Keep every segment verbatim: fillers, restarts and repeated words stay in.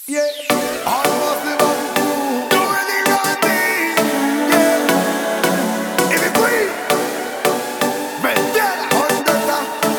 Yeah, almost live on food. Do any running. Yeah, if it queen, vendela, hundreda,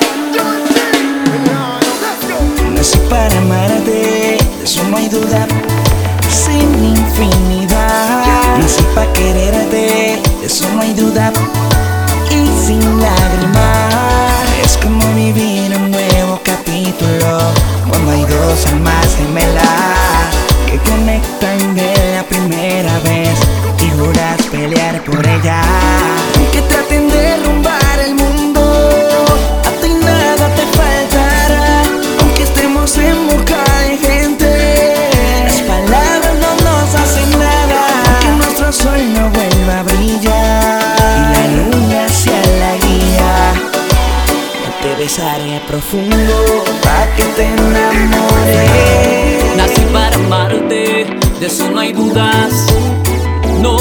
let's go. Nací para amarte, de eso no hay duda, sin infinidad. Nací para quererte, de eso no hay duda, y sin lágrimas. Es como vivir un nuevo capítulo, cuando hay dos almas gemelas que conectan de la primera vez y juras pelear por ella. Aunque traten de derrumbar el mundo, a ti nada te faltará. Aunque estemos en busca de gente, las palabras no nos hacen nada. Aunque nuestro sol no vuelva a brillar y la luna sea la guía, te besaré profundo pa' que te enamores. Nací para amarte, de eso no hay dudas. No,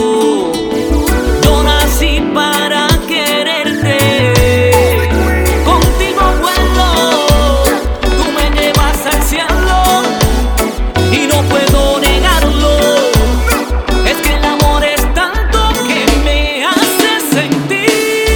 yo nací para quererte. Contigo vuelo, tú me llevas al cielo y no puedo negarlo. Es que el amor es tanto que me hace sentir.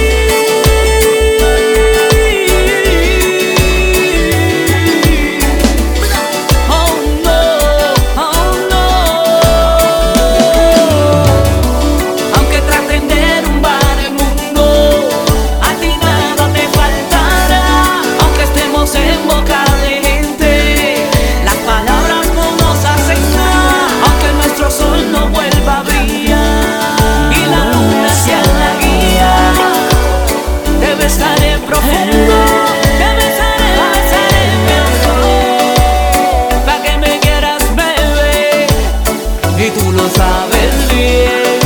Y tú lo sabes bien.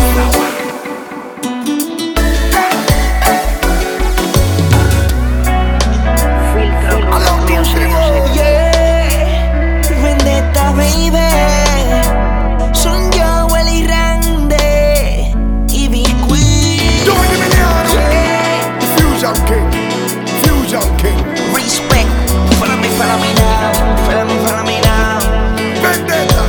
Yeah, vendetta baby. Son yo, Willy Randy y Big Queen. Don't give me the honor. Yeah. The Fusion King, Fusion King. Respect, follow me, follow me now, follow me, follow me now. Vendetta.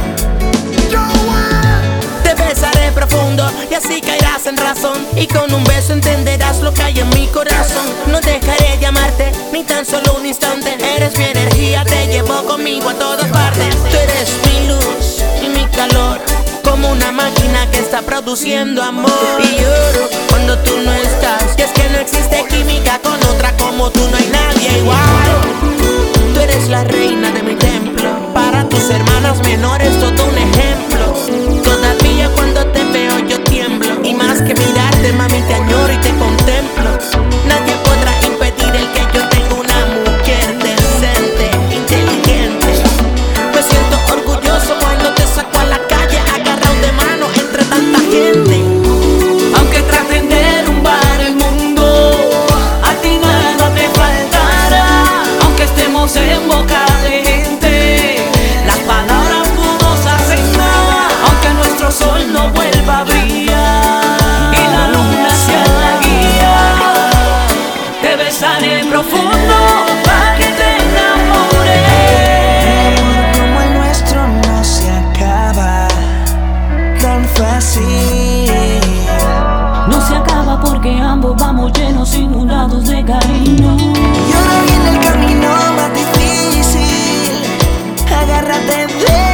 Te besaré profundo y así caerás en razón, y con un beso entenderás lo que hay en mi corazón. No dejaré de amarte ni tan solo un instante. Eres mi energía, te llevo conmigo a todas partes. Tú eres mi luz y mi calor, como una máquina que está produciendo amor. Y lloro cuando tú no estás, y es que no existe química con otra como tú, no hay nadie igual. Tú eres la reina de mi templo, para tus hermanas menores todo un ejemplo. Todavía cuando te veo yo tiemblo, y más que mirarte mami te añoro y te contemplo. Nadie podrá impedir el que yo tenga una mujer decente, inteligente. Me siento orgulloso cuando te saco a la calle agarrado de mano entre tanta gente. Aunque traten de derrumbar el mundo, a ti nada te faltará. Aunque estemos en boca de gente, las palabras no nos hacen nada. Aunque nuestro sol no vuelva a brillar y la luna sea la guía, te besaré profundo para que te enamores. Un amor como el nuestro no se acaba tan fácil. No se acaba porque ambos vamos llenos, inundados de cariño. Y ahora viene el camino más difícil, agárrate de